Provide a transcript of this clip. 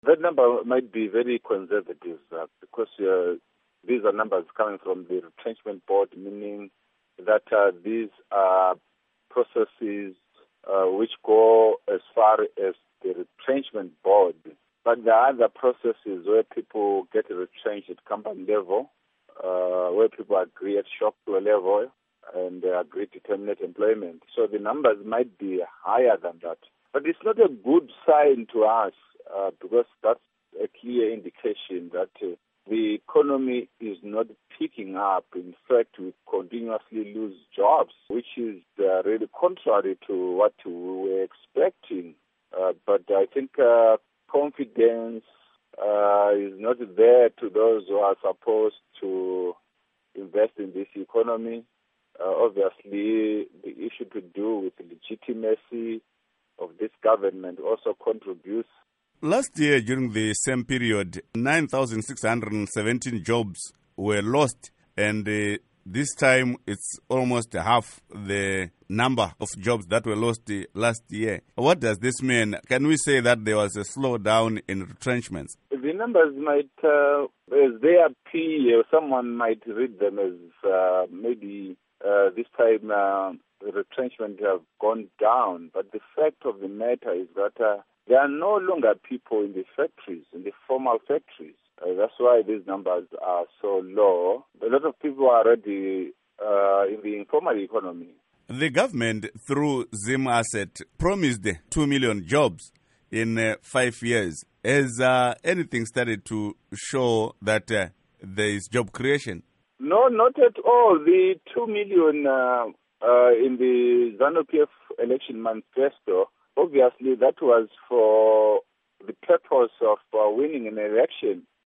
That number might be very conservative because these are numbers coming from the retrenchment board, meaning that these are processes which go as far as the retrenchment board. But there are other processes where people get retrenched at company level, where people agree at shop floor level and agree to terminate employment. So the numbers might be higher than that. But it's not a good sign to us because that's a clear indication that the economy is not picking up. In fact, we continuously lose jobs, which is really contrary to what we were expecting. But I think confidence is not there to those who are supposed to invest in this economy. Obviously, the issue to do with the legitimacy of this government also contributes. Last year, during the same period, 9,617 jobs were lost, and this time it's almost half the number of jobs that were lost last year. What does this mean? Can we say that there was a slowdown in retrenchments? The numbers might, as they appear, someone might read them as maybe this time retrenchment have gone down. But the fact of the matter is that there are no longer people in the factories, in the formal factories. That's why these numbers are so low. A lot of people are already in the informal economy. The government, through Zim Asset, promised 2 million jobs in 5 years. Has anything started to show that there is job creation? No, not at all. The 2 million in the ZANU-PF election manifesto, obviously that was for the purpose of winning an election.